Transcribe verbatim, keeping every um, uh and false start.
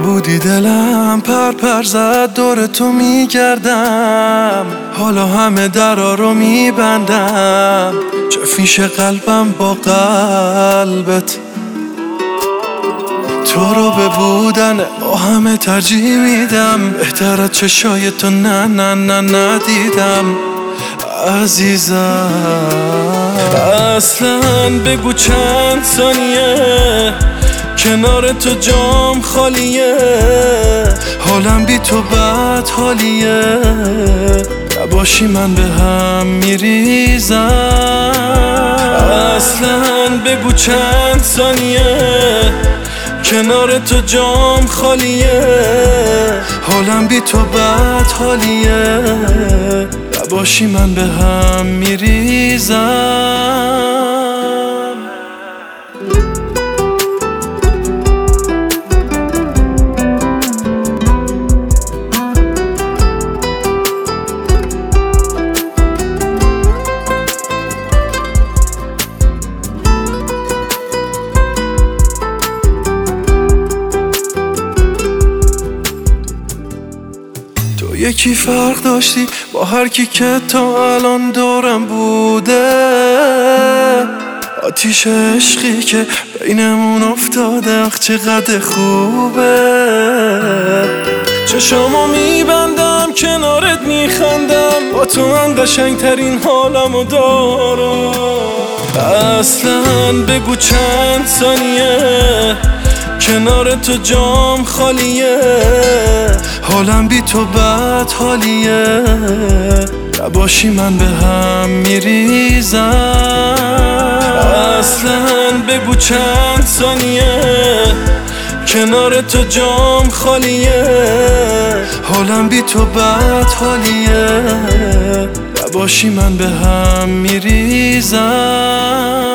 نبودی دلم پر پر زد دور تو میگردم، حالا همه درا رو میبندم، چه فیش قلبم با قلبت. تو رو به بودن با همه ترجیح میدم، بهتر از چشای تو نه نه نه ندیدم عزیزم. اصلا بگو چند ثانیه کنار تو جام خالیه، حالم بی تو بد حالیه، نباشی من به هم میریزم. اصلا بگو چند ثانیه کنار تو جام خالیه، حالم بی تو بد حالیه، نباشی من به هم میریزم. تو یکی فرق داشتی با هر کی که تا الان دورم بوده، آتیش عشقی که بینمون افتاده آخ چقدر خوبه. چشامو میبندم کنارت میخندم، با تو من قشنگ ترین حالمو دارم. اصلا بگو چند ثانیه کنار تو جام خالیه، حالم بی تو بد حالیه، نباشی من به هم میریزم. اصلا بگو چند ثانیه کنار تو جام خالیه، حالم بی تو بد حالیه، نباشی من به هم میریزم.